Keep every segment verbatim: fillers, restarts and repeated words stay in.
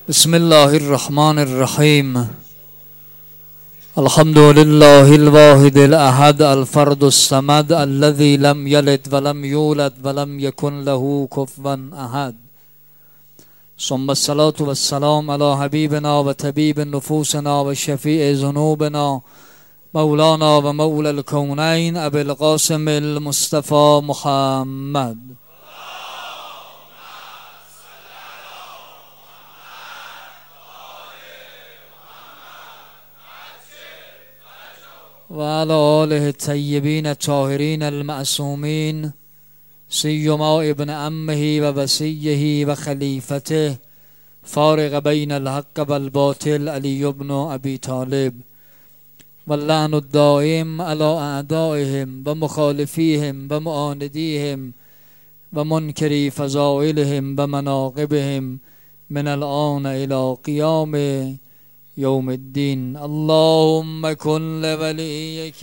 بسم الله الرحمن الرحیم. الحمد لله الواحد الأحد الفرد الصمد الذي لم يلد ولم يولد ولم يكن له كفوا أحد. ثم الصلاة والسلام على حبيبنا وطبيب نفوسنا وشفيع ذنوبنا مولانا ومولى الكونين أبي القاسم المصطفى محمد. وعلى آله الطيبين الطاهرين المعصومين سيما ابن عمه ووصيه وخليفته فارق بين الحق والباطل علي بن أبي طالب، واللعن الدائم على أعدائهم ومخالفيهم ومعانديهم ومنكري فضائلهم ومناقبهم من الآن إلى قيام یوم الدین. اللهم کن لولیک.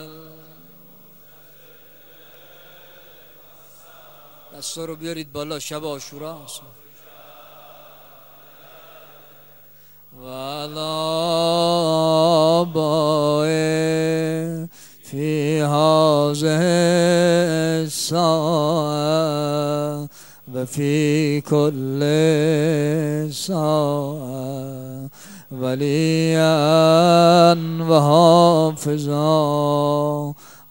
دستا رو بیارید بالا، شب عاشورا است. و علی بائه فی هذه الساعه و فی کل ساعه وليا وحافظا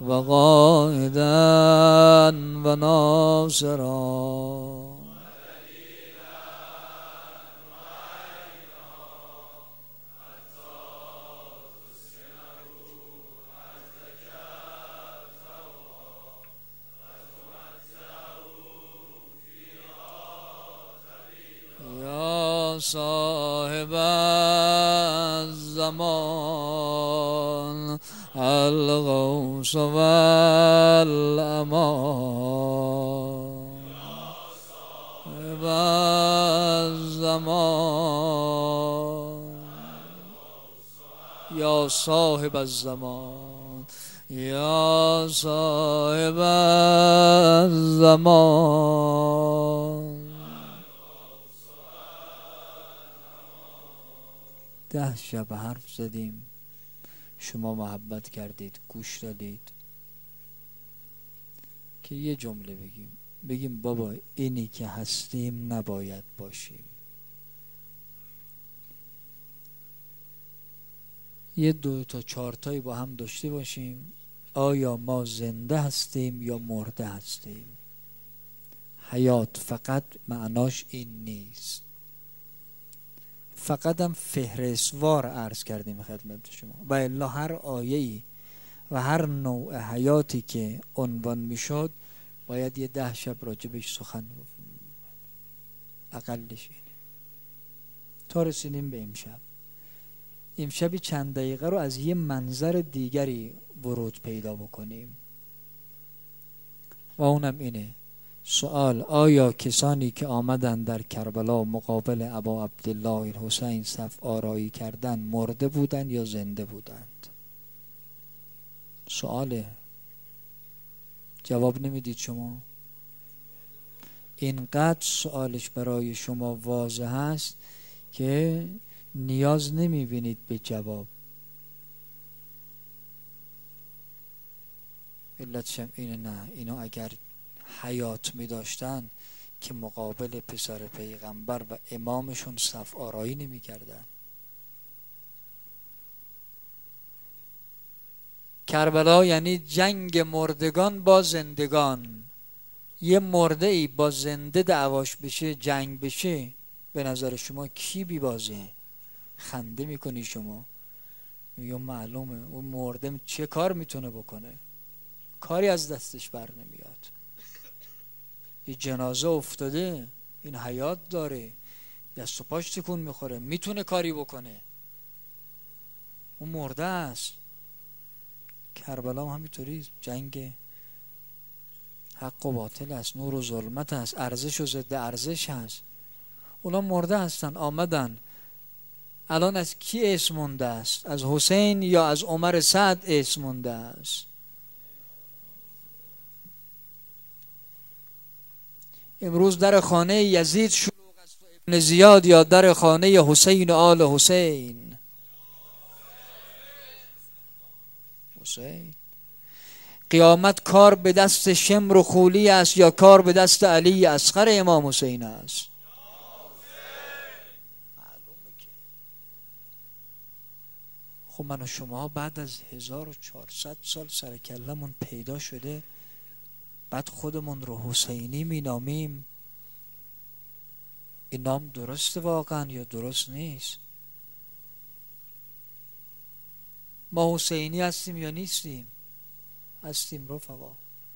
وقائدا وناصرا. يا صاحب الزمان الغوث والأمان. صاحب الزمان يا صاحب الزمان يا صاحب الزمان. ده شب حرف زدیم، شما محبت کردید، گوش دادید که یه جمله بگیم بگیم بابا اینی که هستیم نباید باشیم. یه دو تا چهار تایی با هم داشته باشیم. آیا ما زنده هستیم یا مرده هستیم؟ حیات فقط معناش این نیست. فقط هم فهرستوار عرض کردیم خدمت شما، و الا هر آیه‌ای و هر نوع حیاتی که عنوان میشد باید یه ده شب راجبش سخن گفت، اقلش اینه. تا رسیدیم به امشب. امشبی چند دقیقه رو از یه منظر دیگری ورود پیدا بکنیم و اونم اینه. سوال: آیا کسانی که آمدن در کربلا مقابل ابا عبدالله الحسین صف آرایی کردن مرده بودن یا زنده بودند؟ سواله، جواب نمیدید شما. اینقدر سوالش برای شما واضح است که نیاز نمیبینید به جواب. علتش هم اینه، نه اینا اگر حیات می داشتن که مقابل پسر پیغمبر و امامشون صف آرایی نمی کردن. کربلا یعنی جنگ مردگان با زندگان. یه مرده ای با زنده دعواش بشه، جنگ بشه، به نظر شما کی بی بازه؟ خنده میکنی شما، میگم معلومه اون مرده چه کار میتونه بکنه؟ کاری از دستش بر نمیاد. این جنازه افتاده، این حیات داره، دست و پاش تکون میخوره، میتونه کاری بکنه. اون مرده است. کربلا هم همینطوری، جنگ حق و باطل است، نور و ظلمت است، ارزش و ضد ارزش است. اونا مرده هستن، آمدن. الان از کی اسم مونده است؟ از حسین یا از عمر سعد اسم مونده است؟ امروز در خانه یزید شلوغ است و زیاد یا در خانه حسین آل حسین. حسین قیامت کار به دست شمر و خولی است یا کار به دست علی اصغر امام حسین است؟ خب من و شما بعد از هزار و چهارصد سال سر کلمون پیدا شده، بعد خودمون رو حسینی می نامیم. این نام درسته واقعا یا درست نیست؟ ما حسینی هستیم یا نیستیم؟ هستیم رفقا.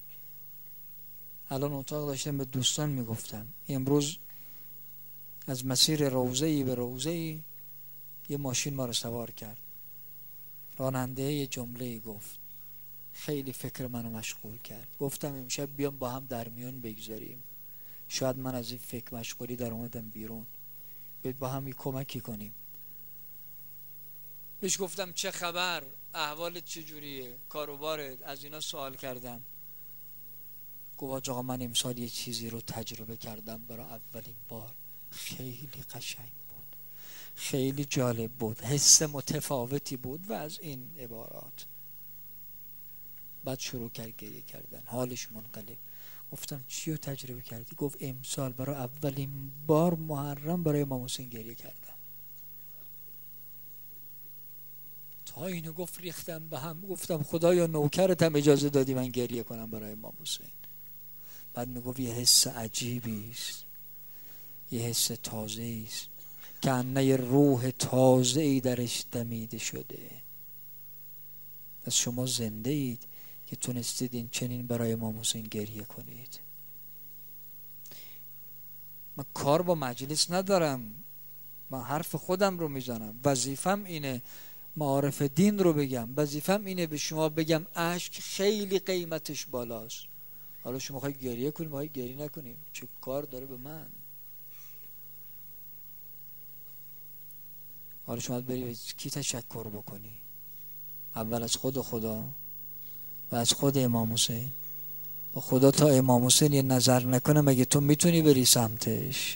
الان اتاق داشتم به دوستان میگفتم امروز از مسیر روضه‌ای به روضه‌ای یه ماشین ما رو سوار کرد. راننده یه جمله گفت خیلی فکر منو مشغول کرد. گفتم امشب بیام با هم در میون بگذاریم، شاید من از این فکر مشغولی در اومدم بیرون، باید با هم یه کمکی کنیم. بهش گفتم چه خبر، احوالت چجوریه، کاروبارت، از اینا سوال کردم. گفت آقا من امسال یه چیزی رو تجربه کردم برای اولین بار، خیلی قشنگ بود، خیلی جالب بود، حس متفاوتی بود و از این عبارات. بعد شروع کرد گریه کردن، حالش منقلب. گفتم چی رو تجربه کردی؟ گفت امسال برای اولین بار محرم برای امام حسین گریه کردم. تا اینو گفت ریختم به هم. گفتم خدایا نوکرتم اجازه دادی من گریه کنم برای امام حسین. بعد میگفت یه حس عجیبی است، یه حس تازه‌ای است که انه یه روح تازه‌ای درش دمیده شده. از شما زنده اید که تونستید این چنین برای امام حسین گریه کنید. من کار با مجلس ندارم، من حرف خودم رو میزنم، وظیفم اینه معارف دین رو بگم، وظیفم اینه به شما بگم اشک خیلی قیمتش بالاست. حالا شما خواهی گریه کنیم خواهی گریه نکنیم، چه کار داره به من؟ حالا شما بری کی تشکر بکنی؟ اول از خود خدا و از خود امام حسین. با خدا تا امام حسین یه نظر نکنه مگه تو میتونی بری سمتش؟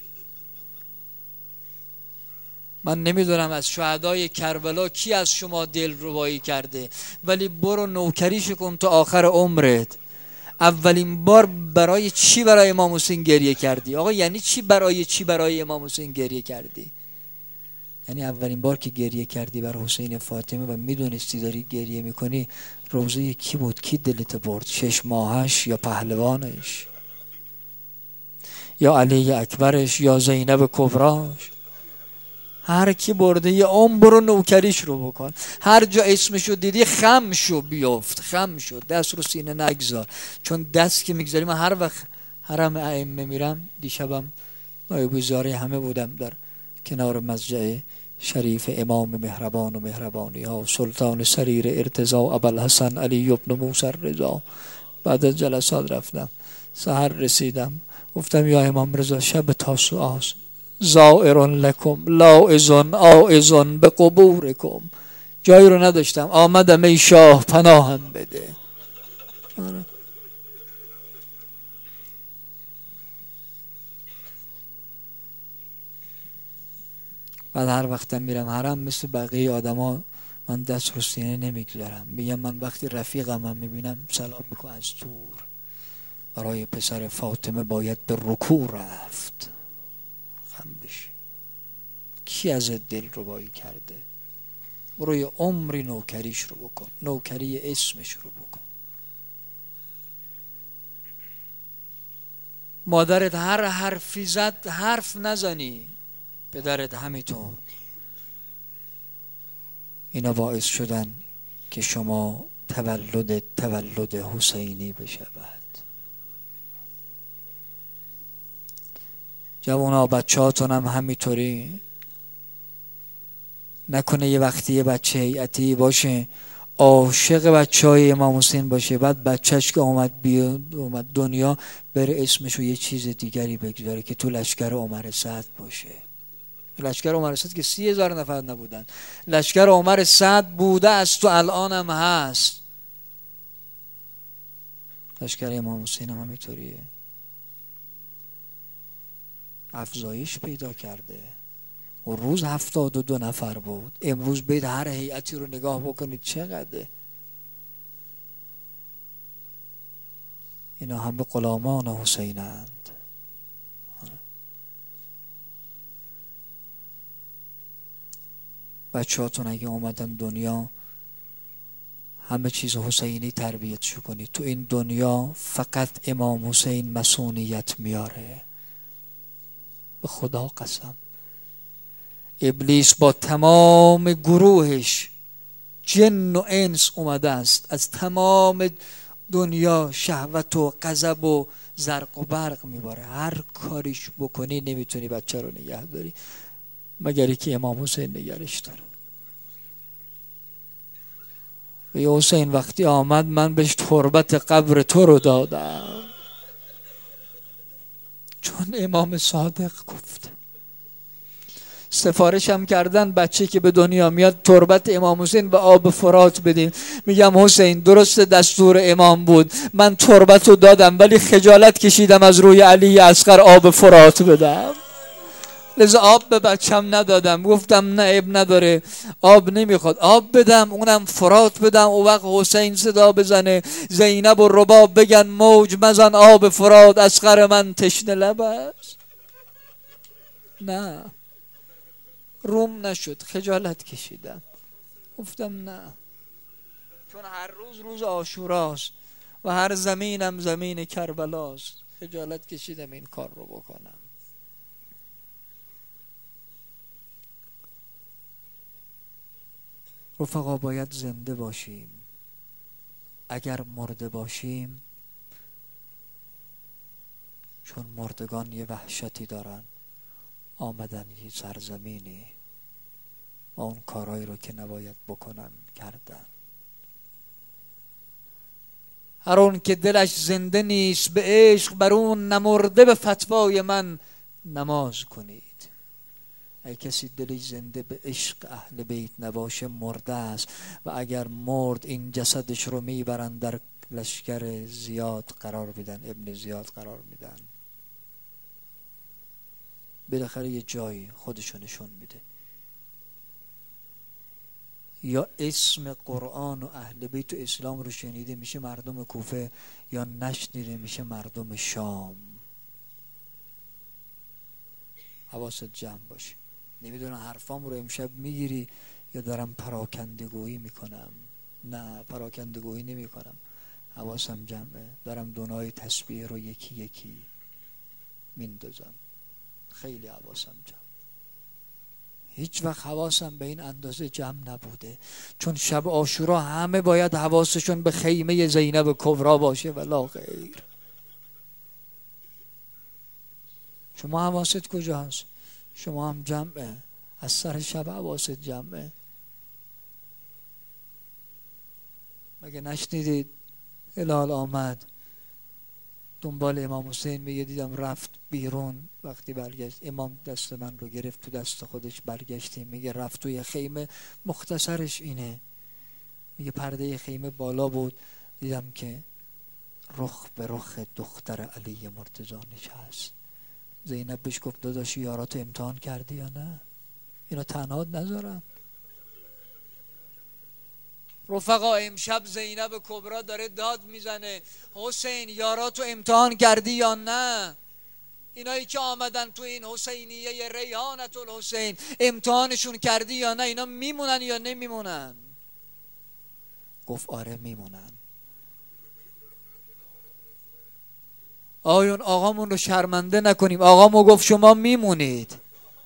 من نمیدونم از شهدای کربلا کی از شما دل ربایی کرده، ولی برو نوکریش کن تا آخر عمرت. اولین بار برای چی برای امام حسین گریه کردی؟ آقا یعنی چی برای چی برای امام حسین گریه کردی؟ یعنی اولین بار که گریه کردی برای حسین فاطمه و میدونستی داری گریه میکنی، روزه کی بود؟ کی دلت برد؟ شش ماهش یا پهلوانش یا علی اکبرش یا زینب کبراش؟ هر کی برده یه عمر برو نوکریش رو بکن. هر جا اسمشو دیدی خم شو بیفت، خم شو، دست رو سینه نگذار. چون دست که میگذاری، من هر وقت حرم ائمه میرم، دیشبم نایب وزاره همه بودم در کنار مسجد شریف امام مهربان و مهربانی ها سلطان سریر ارتضا ابوالحسن علی ابن موسی رضا. بعد از جلسات رفتم، سحر رسیدم، گفتم یا امام رضا شب تاسوعا است، زائر لکم لاعظن آعظن به قبورکم. جایی رو نداشتم، آمدم ای شاه پناهم بده. آره. بعد هر وقتم میرم حرم مثل بقیه آدما من دست رو سینه نمیگذارم، میگم من وقتی رفیقم هم میبینم سلام میکنم از دور. برای پسر فاطمه باید به رکوع رفت. خم بشه. کی از دل ربایی کرده؟ برو یه عمری نوکریش رو بکن، نوکری اسمش رو بکن. مادرت هر حرفی زد حرف نزنی، پدرت همینطور. اینا باعث شدن که شما تولد تولد حسینی بشود. جوانا بچه‌هاتون هم همینطوری. نکنه یه وقتی یه بچه هیئتی باشه عاشق بچه های امام حسین باشه، بعد بچهش که اومد بیاد اومد دنیا بره اسمشو یه چیز دیگری بگذاره که تو لشکر عمر سعد باشه. لشکر عمر سعد که سی هزار نفر نبودن، لشکر عمر سعد بوده است تو الان هم هست. لشکر امام حسین هم همینطوریه. افزایش پیدا کرده. اون روز هفتاد و دو نفر بود، امروز برید هر هیئتی رو نگاه بکنید چقدره. اینا همه غلامان حسینند. بچه‌هاتون اگه اومدن دنیا همه چیز حسینی تربیتشو کنید. تو این دنیا فقط امام حسین مسئولیت میاره، به خدا قسم. ابلیس با تمام گروهش جن و انس اومده است، از تمام دنیا شهوت و غضب و زرق و برق میباره. هر کاریش بکنی نمیتونی بچه رو نگه داری مگری که امام حسین نگرش داره. و یه حسین وقتی آمد من بهش تربت قبر تو رو دادم، چون امام صادق گفت. سفارش هم کردن بچه که به دنیا میاد تربت امام حسین و آب فرات بدیم. میگم حسین درست دستور امام بود، من تربت رو دادم ولی خجالت کشیدم از روی علی اصغر آب فرات بدم، لذا آب به بچم ندادم. گفتم نه اب نداره، آب نمیخواد، آب بدم اونم فرات بدم. او وقت حسین صدا بزنه زینب و رباب بگن موج مزن آب فرات، اصغر من تشنه لب است. نه، روم نشد، خجالت کشیدم، گفتم نه، چون هر روز روز عاشوراست و هر زمینم زمین کربلاست. خجالت کشیدم این کار رو بکنم. رفقا باید زنده باشیم. اگر مرده باشیم، چون مردگان یه وحشتی دارن، آمدن یه سرزمینی و اون کارهایی رو که نباید بکنن کردن. هر اون که دلش زنده نیست به عشق، بر اون نمرده به فتوای من نماز کنید. ای کسی دلش زنده به عشق اهل بیت نباشه مرده است، و اگر مرد این جسدش رو میبرن در لشکر زیاد قرار میدن، ابن زیاد قرار میدن. بالاخره یه جایی خودشو نشون میده. یا اسم قرآن و اهل بیت و اسلام رو شنیده میشه مردم کوفه، یا نشنیده میشه مردم شام. حواست جمع باشه. نمیدونم حرفام رو امشب میگیری یا دارم پراکندگویی میکنم. نه، پراکندگویی نمی کنم، حواسم جمعه. دارم دونای تسبیح رو یکی یکی میندازم. خیلی حواسم جمع. هیچ وقت حواسم به این اندازه جمع نبوده، چون شب عاشورا همه باید حواسشون به خیمه زینب کبرا باشه ولا غیر. شما حواست کجاست؟ شما هم جمعه، از سر شب حواست جمعه. مگه نشنیدید هلال آمد دنبال امام حسین، میگه دیدم رفت بیرون. وقتی برگشت امام دست من رو گرفت تو دست خودش، برگشتیم. میگه رفت توی خیمه، مختصرش اینه، میگه پرده خیمه بالا بود، دیدم که رخ به رخ دختر علی مرتضی نشست. زینب بهش گفت داداش یاراتو امتحان کردی یا نه؟ اینا تنها نذارم. رفقا امشب زینب کبرا داره داد میزنه حسین یاراتو امتحان کردی یا نه؟ اینایی که آمدن تو این حسینیه ریحانت الحسین امتحانشون کردی یا نه؟ اینا میمونن یا نمیمونن؟ گفت آره میمونن. آیون آقامون رو شرمنده نکنیم. آقامو گفت شما میمونید،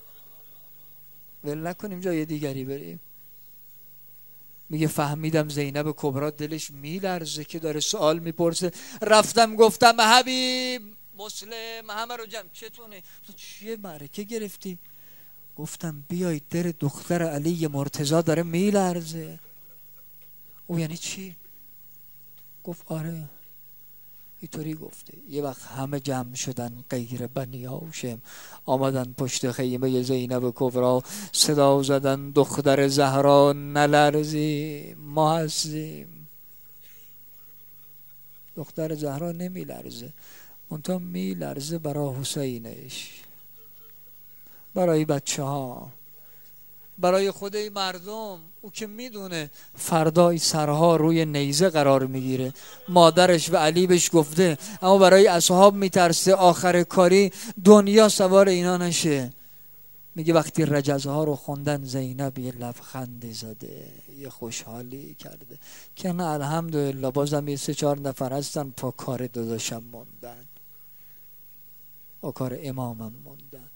ول نکنیم جای دیگری بریم. میگه فهمیدم زینب کبرا دلش میلرزه که داره سوال میپرسه. رفتم گفتم حبیب مسلم همه رو جمع، چتونه؟ تو چیه معرکه گرفتی؟ گفتم بیای در دختر علی مرتضی داره میلرزه. او یعنی چی؟ گفت آره اینطوری گفته. یه وقت همه جمع شدن غیر بنی هاشم، آمدن پشت خیمه زینب کبرا، صدا زدن دختر زهرا نلرزی ما هستیم. دختر زهرا نمی لرزه، منتها می لرزه برا حسینش. برای بچه ها، برای خود این مردم. او که میدونه فردا این سرها روی نیزه قرار میگیره، مادرش و علی بهش گفته، اما برای اصحاب میترسه آخر کاری دنیا سوار اینا نشه. میگه وقتی رجزه ها رو خوندن زینب یه لبخندی زده، یه خوشحالی کرده که نه الحمدلله بازم یه سه چهار نفر هستن پا کار داداشم موندن، پا کار امامم موندن.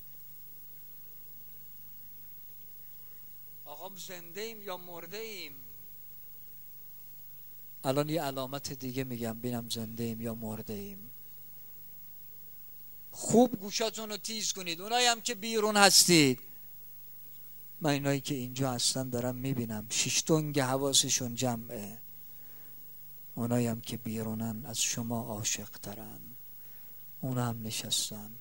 آقا زنده ایم یا مرده ایم؟ الان یه علامت دیگه میگم ببینم زنده ایم یا مرده ایم. خوب گوشاتون رو تیز کنید. اونایی هم که بیرون هستید، من اینایی که اینجا هستن دارم میبینم شش تنگ حواسشون جمعه. اونایی هم که بیرونن از شما عاشق ترن، اونا هم نشستن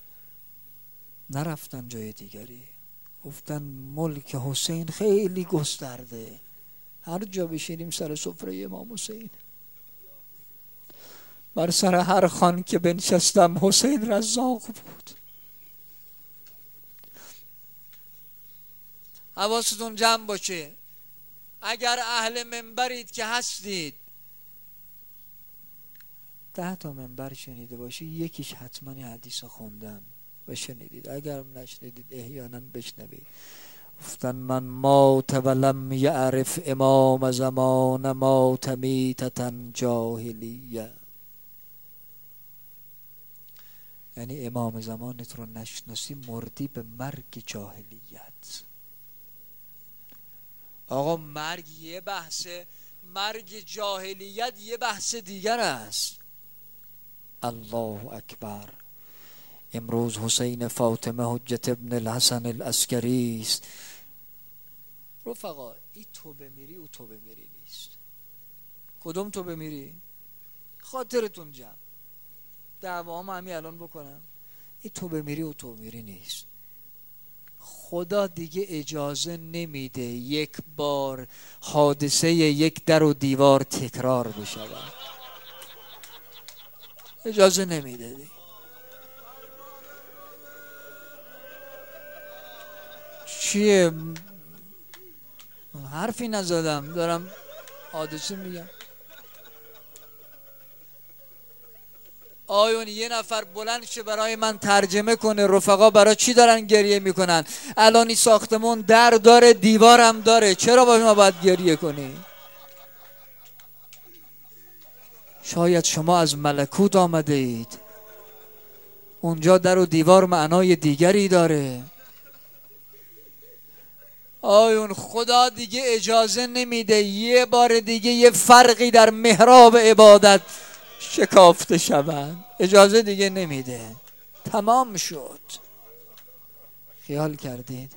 نرفتن جای دیگری، گفتن ملک حسین خیلی گسترده، هر جا بشینیم سر سفره امام حسین. بر سر هر خان که بنشستم حسین رزاق بود. حواستون جمع باشه. اگر اهل منبرید که هستید، ده تا منبر شنیده باشی یکیش حتما این حدیث خوندم و شنیدید. اگر نشنیدید احیانا بشنوید. گفتن من مات ولم یعرف امام زمان مات میتة جاهلیه. یعنی امام زمانت رو نشناسی مردی به مرگ جاهلیت. آقا مرگ یه بحثه، مرگ جاهلیت یه بحث دیگر است. الله اکبر. امروز حسین فاطمه حجت ابن الحسن العسکری است. رفقا ای تو بمیری او تو بمیری نیست. کدوم تو بمیری؟ خاطرتون جمع. دعوام همین الان بکنم. ای تو بمیری او تو بمیری نیست. خدا دیگه اجازه نمیده یک بار حادثه یک در و دیوار تکرار بشه. اجازه نمیده دیگه. چیه؟ حرفی نزدم، دارم حادثه میگم. آیون یه نفر بلند شه برای من ترجمه کنه. رفقا برای چی دارن گریه میکنن؟ الان این ساختمون در داره دیوارم داره، چرا با ما باید گریه کنی؟ شاید شما از ملکوت آمده اید، اونجا در و دیوار معنای دیگری داره. آیون خدا دیگه اجازه نمیده یه بار دیگه یه فرقی در محراب عبادت شکافته شوند. اجازه دیگه نمیده. تمام شد. خیال کردید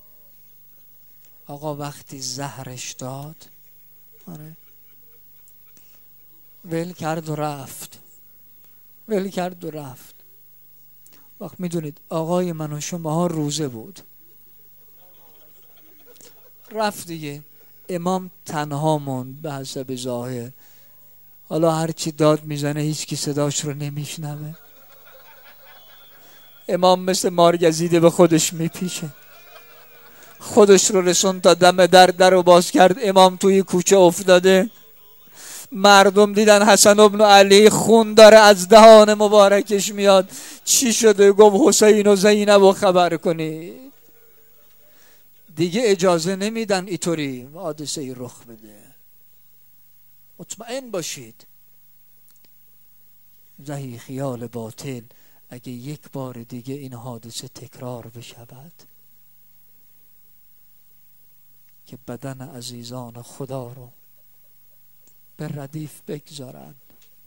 آقا وقتی زهرش داد، آره ول کرد و رفت، ول کرد و رفت. وقت میدونید آقای من و شما روزه بود، رفت دیگه. امام تنها موند به حسب ظاهر. حالا هرچی داد میزنه هیچ کی صداش رو نمیشنوه. امام مثل مارگزیده به خودش میپیشه. خودش رو رسون تا دم در در رو باز کرد. امام توی کوچه افتاده. مردم دیدن حسن ابن علی خون داره از دهان مبارکش میاد. چی شده؟ گفت حسین و زینب رو خبر کنی. دیگه اجازه نمیدن اینطوری حادثه ای رخ بده. مطمئن باشید زهی خیال باطل اگه یک بار دیگه این حادثه تکرار بشود که بدن عزیزان خدا رو به ردیف بگذارند.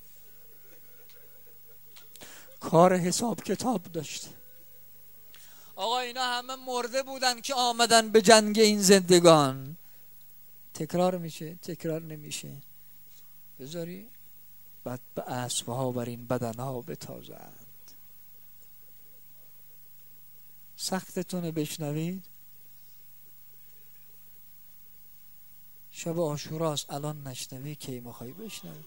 کار حساب کتاب داشته. آقا اینا همه مرده بودن که آمدن به جنگ این زندگان. تکرار میشه؟ تکرار نمیشه. بذاری بعد به اسبها بر این بدنها بتازند. سختتونه بشنوید. شب عاشوراست الان نشنوی کی میخوای بشنوی؟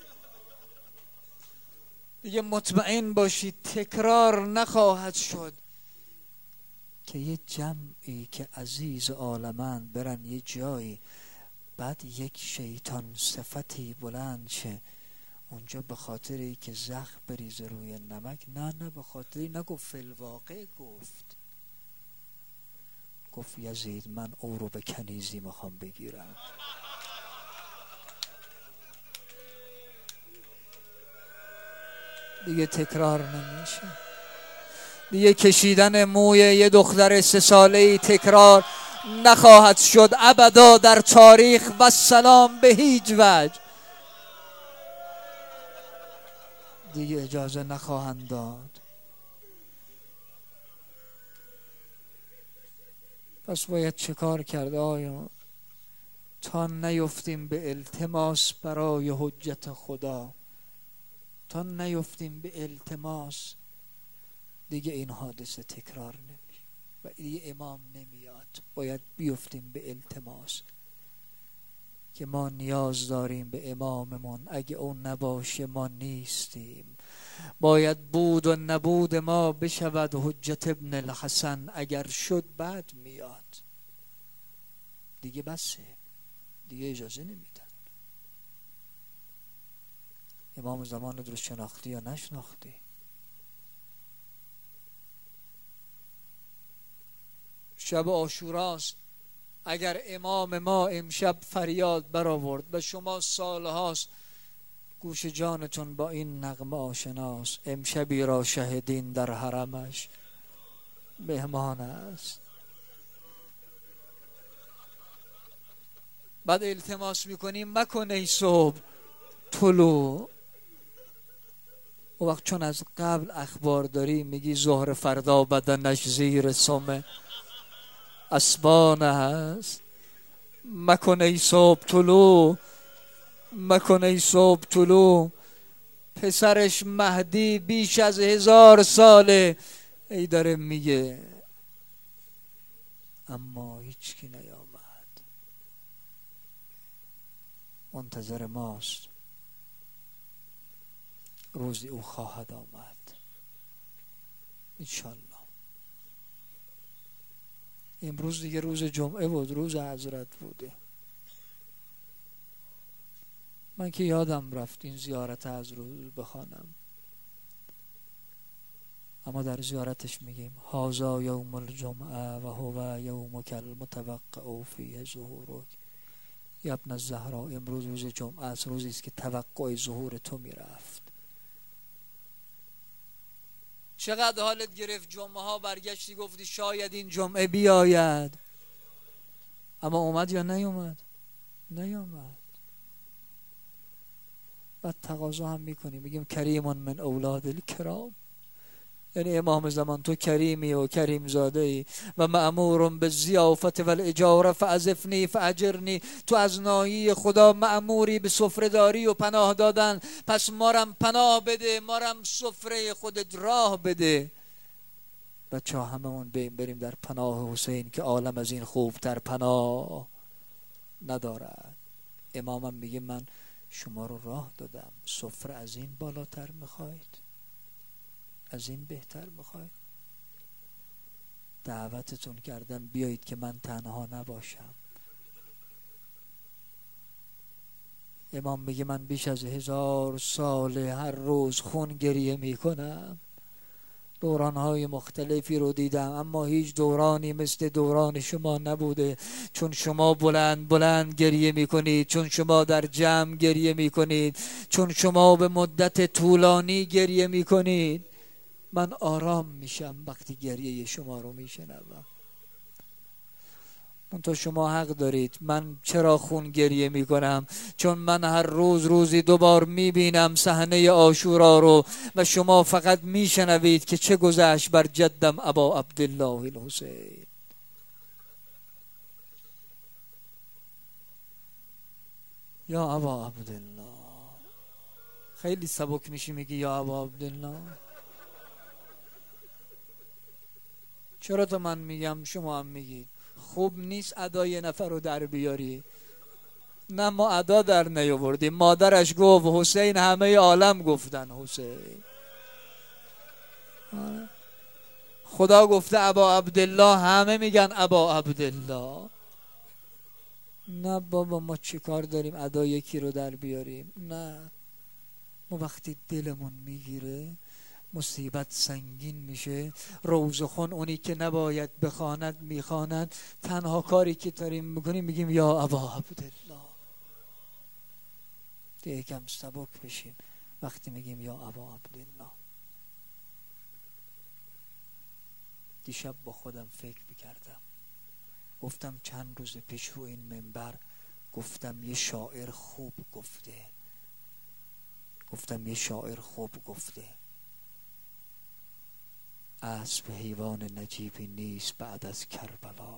دیگه مطمئن باشید تکرار نخواهد شد. که یه جمعی که عزیز عالمند برن یه جایی، بعد یک شیطان صفتی بلند شه اونجا به خاطری که زخم بریزه روی نمک. نه نه به خاطری نگفت، فی الواقع گفت گفت یزید من او رو به کنیزی میخوام بگیرم. دیگه تکرار نمیشه، دیگه کشیدن موی یه دختر سه ساله‌ای تکرار نخواهد شد ابدا در تاریخ و سلام به هیچ وجه. دیگه اجازه نخواهند داد. پس باید چه کار کرد آیا تا نیفتیم به التماس برای حجت خدا، تا نیفتیم به التماس دیگه این حادثه تکرار نمیشه و دیگه امام نمیاد. باید بیفتیم به التماس که ما نیاز داریم به اماممون، اگه اون نباشه ما نیستیم. باید بود و نبود ما بشود حجت ابن الحسن، اگر شد بعد میاد. دیگه بسه، دیگه اجازه نمیدن. امام زمان رو درست شناختی یا نشناختی؟ شب عاشوراست، اگر امام ما امشب فریاد برآورد و شما سالهاست گوش جانتون با این نغمه آشناست، امشبی را شهدین در حرمش مهمان است. بعد التماس میکنیم مکن ای صبح طلوع. و وقت چون از قبل اخبار داری میگی ظهر فردا بدنش زیر سم اسبانه هست. مکن ای صبح طلوع، مکن ای صبح طلوع. پسرش مهدی بیش از هزار ساله ای داره میگه اما هیچ کی نیامد. منتظر ماست، روزی او خواهد آمد انشالله. امروز دیگه روز جمعه بود، روز حضرت بوده. من که یادم رفت این زیارت از روز بخوانم، اما در زیارتش میگیم هذا یوم الجمعه و هو یومک المتوقع فیه ظهورک یا ابن الزهرا. امروز روز جمعه است، روزی است که توقع ظهور تو میرفت. چقدر حالت گرفت جمعه ها برگشتی گفتی شاید این جمعه بیاید، اما اومد یا نیومد؟ نیومد. بعد تقاضا هم میکنیم، میگیم کریمون من اولاد الکرام، یعنی امام زمان تو کریمی و کریم زاده ای و مأمورم به ضیافت و الاجاره فعزفنی فاجرنی. تو از ناحیه خدا مأموری به سفره داری و پناه دادن، پس مارم پناه بده، مارم سفره خودت راه بده. بچه ها هممون بریم در پناه حسین که عالم از این خوبتر پناه ندارد. امامم میگه من شما رو راه دادم، سفره از این بالاتر میخواید؟ از این بهتر میخواید؟ دعوتتون کردم بیایید که من تنها نباشم. امام میگه من بیش از هزار سال هر روز خون گریه میکنم. دورانهای مختلفی رو دیدم اما هیچ دورانی مثل دوران شما نبوده، چون شما بلند بلند گریه میکنید، چون شما در جمع گریه میکنید، چون شما به مدت طولانی گریه میکنید. من آرام میشم وقتی گریه شما رو میشنوم. منتها شما حق دارید. من چرا خون گریه میکنم؟ چون من هر روز روزی دوبار میبینم صحنه عاشورا رو و شما فقط میشنوید که چه گذشت بر جدم ابا عبدالله الحسین. یا ابا عبدالله. خیلی سبک میشی میگی یا ابا عبدالله. چرا تو من میگم شما هم میگید؟ خوب نیست ادای نفر رو در بیاری. نه ما ادا در نیاوردیم، مادرش گفت حسین، همه عالم گفتن حسین. خدا گفته ابا عبدالله، همه میگن ابا عبدالله. نه بابا، ما چی کار داریم ادا یکی رو در بیاریم؟ نه، ما وقتی دلمون میگیره، مصیبت سنگین میشه، روزخون اونی که نباید بخواند میخواند، تنها کاری که داریم میکنیم میگیم یا ابا عبدالله. یکم سبک بشیم وقتی میگیم یا ابا عبدالله. دیشب با خودم فکر میکردم، گفتم چند روز پیش رو این منبر گفتم یه شاعر خوب گفته گفتم یه شاعر خوب گفته اسب حیوان نجیبی نیست بعد از کربلا.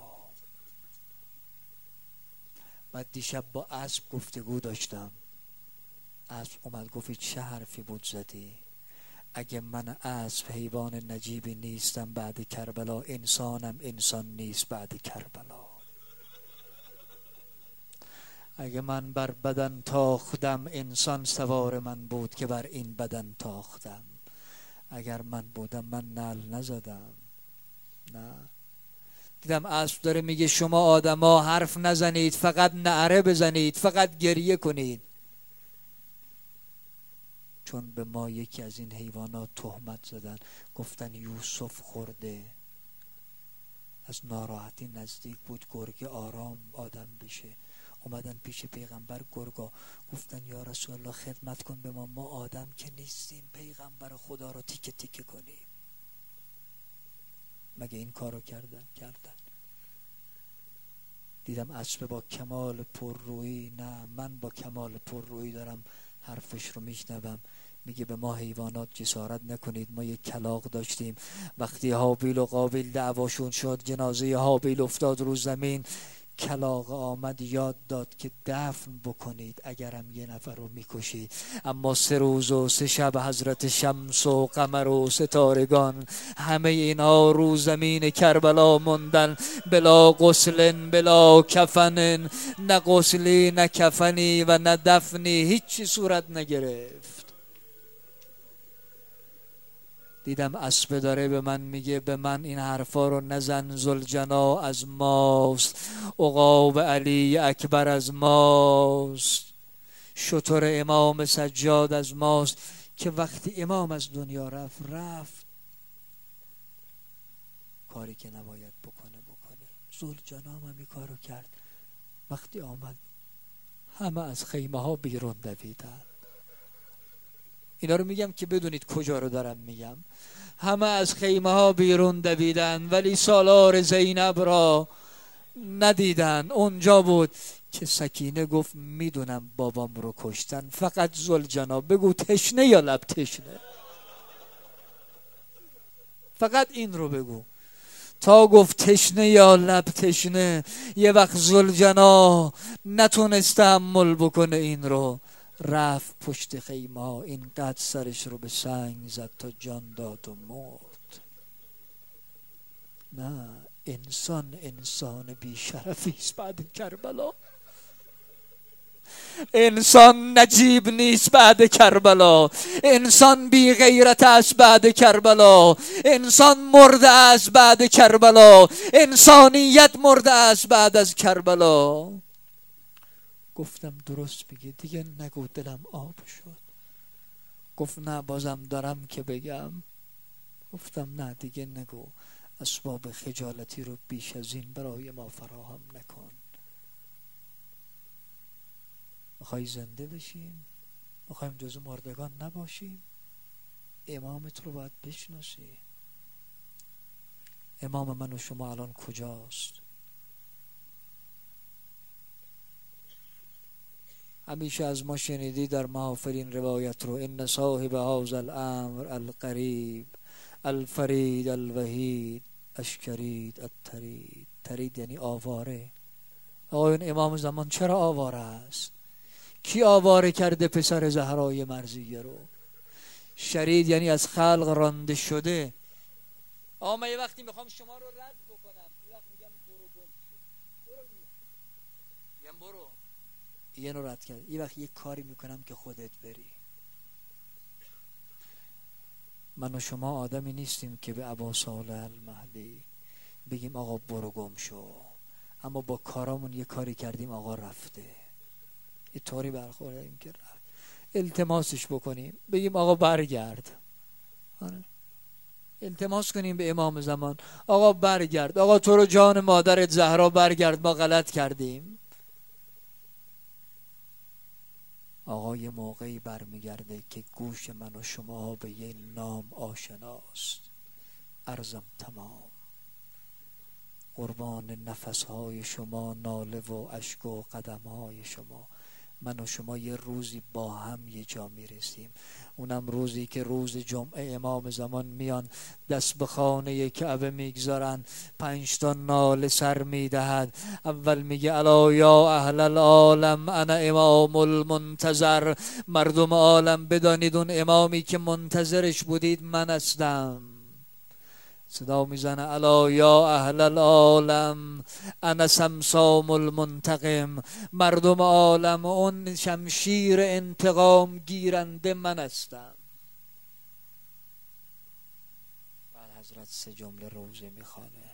بعد دیشب با اسب گفتگو داشتم، اسب اومد گفت چه حرفی بود زدی؟ اگه من اسب حیوان نجیبی نیستم بعد کربلا، انسانم انسان نیست بعد کربلا. اگه من بر بدن تاختم، انسان سوار من بود که بر این بدن تاختم. اگر من بودم من نعل نزدم. نه، دیدم اسب داره میگه شما آدما حرف نزنید، فقط نعره بزنید، فقط گریه کنید. چون به ما یکی از این حیوانات تهمت زدن، گفتن یوسف خورده. از ناراحتی نزدیک بود گرگ آرام آدم بشه. اومدن پیش پیغمبر گرگا، گفتن یا رسول الله خدمت کن به ما، ما آدم که نیستیم، پیغمبر خدا رو تیکه تیکه کنیم. مگه این کارو کردن؟ کردن. دیدم اسب با کمال پررویی، نه من با کمال پررویی دارم حرفش رو میشنوم، میگه به ما حیوانات جسارت نکنید. ما یک کلاغ داشتیم، وقتی هابیل و قابیل دعواشون شد، جنازه هابیل افتاد رو زمین، کلاغ آمد یاد داد که دفن بکنید اگرم یه نفر رو میکشید. اما سه روز و سه شب حضرت شمس و قمر و ستارگان همه اینا رو زمین کربلا موندن، بلا غسل بلا کفن، نه غسلی نه کفنی و نه دفنی، هیچی صورت نگرفت. دیدم اسب داره به من میگه به من این حرفا رو نزن، ذوالجنا از ماست، عقاب علی اکبر از ماست، شتر امام سجاد از ماست. که وقتی امام از دنیا رفت رفت کاری که نباید بکنه بکنه. ذوالجنا هم همین کارو کرد. وقتی آمد همه از خیمه ها بیرون دویدن. اینا رو میگم که بدونید کجا رو دارم میگم. همه از خیمه ها بیرون دویدن ولی سالار زینب را ندیدن. اونجا بود که سکینه گفت میدونم بابام رو کشتن، فقط ذوالجنا بگو تشنه یا لب تشنه، فقط این رو بگو. تا گفت تشنه یا لب تشنه، یه وقت ذوالجنا نتونست تحمل بکنه این رو، رفت پشت خیمه ها، اینقدر سرش رو به سنگ زد تا جان داد و مرد. نه، انسان انسان بی شرفی است بعد کربلا. انسان نجیب نیست بعد کربلا. انسان بی غیرت است بعد کربلا. انسان مرده است بعد کربلا. انسانیت مرده است بعد از کربلا. گفتم درست میگه، دیگه نگو، دلم آب شد. گفت نه بازم دارم که بگم. گفتم نه دیگه نگو، اسباب خجالتی رو بیش از این برای ما فراهم نکن. میخوای زنده بشیم؟ میخوایم جز مردگان نباشیم؟ امامت رو باید بشناسی. امام من و شما الان کجاست؟ همیشه از ما شنیدی در محافل این روایت رو، ان صاحب هذا الامر القریب الفرید الوحید اشکرید الترید. ترید یعنی آواره. آقایون امام زمان چرا آواره است؟ کی آواره کرده پسر زهرای مرضیه رو؟ شرید یعنی از خلق رانده شده. آقا من یه وقتی میخوام شما رو رد بکنم، یه وقت میگم برو گم شو، برو میگم برو، یه نوع رد کرد. یه وقت یه کاری میکنم که خودت بری. من و شما آدمی نیستیم که به ابا صالح المهدی بگیم آقا برو گم شو، اما با کارامون یه کاری کردیم آقا رفته، اینطوری برخوردیم که رفت. التماسش بکنیم بگیم آقا برگرد، آره. التماس کنیم به امام زمان آقا برگرد، آقا تو رو جان مادرت زهرا برگرد، ما غلط کردیم. آقا یه موقعی برمیگرده که گوش من و شما به یه نام آشناست. عرضم تمام. قربان نفسهای شما، ناله و اشک و قدمهای شما. من و شما یه روزی با هم یه جا میرسیم، اونم روزی که روز جمعه امام زمان میان دست به خانه کعبه میگذارن، پنج تا ناله سر میدهد. اول میگه الا یا اهل العالم انا امام المنتظر، مردم عالم بدانید اون امامی که منتظرش بودید من هستم. صدا میزنه الا یا اهل العالم انا سمسام المنتقم، مردم عالم اون شمشیر انتقام گیرنده من هستم. بعد حضرت سه جمله روزه میخوانه،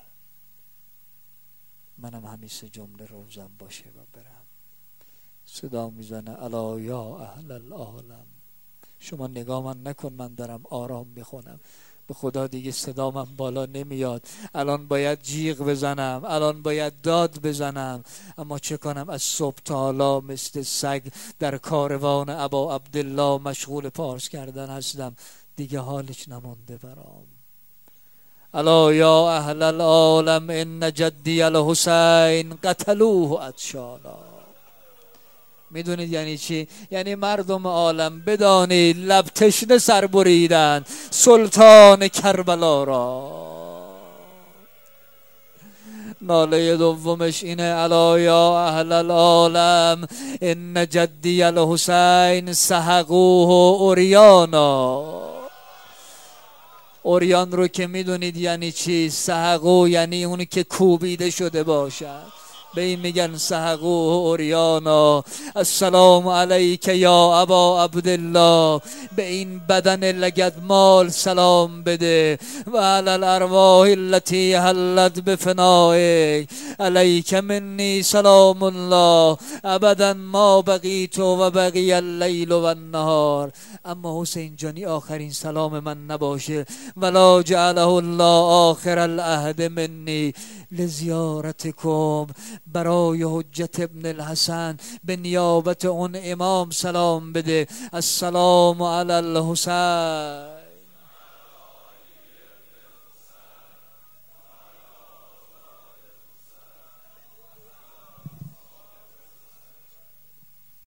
منم همین سه جمله روزم باشه و برم. صدا میزنه الا یا اهل العالم. شما نگاه من نکن، من دارم آرام میخونم، به خدا دیگه صدا من بالا نمیاد، الان باید جیغ بزنم، الان باید داد بزنم، اما چه کنم از صبح تا حالا مثل سگ در کاروان ابا عبدالله مشغول پارس کردن هستم، دیگه حالش نمونده برام. الا یا اهل العالم ان جدی الحسین قتلوه عطشانا. میدونید یعنی چی؟ یعنی مردم عالم بدانید لب تشنه سر بریدن سلطان کربلا را. ناله دومش اینه الا یا اهل العالم ان جدی الحسین سحقوه اوریانا. اوریان رو که میدونید یعنی چی؟ سحقو یعنی اونی که کوبیده شده باشد، به این میگن سحقو اوریانا. السلام علیک یا ابا عبدالله، به این بدن لگدمال سلام بده. و علی الارواح التي حلت بفنائک علیک منی سلام الله ابدا ما بقیت و بقی اللیل و النهار. اما حسین جانی آخرین سلام من نباشه، ولا جعله الله آخر العهد منی لزیارتکم. برای حجت ابن الحسن به نیابت اون امام سلام بده. السلام علی الحسین.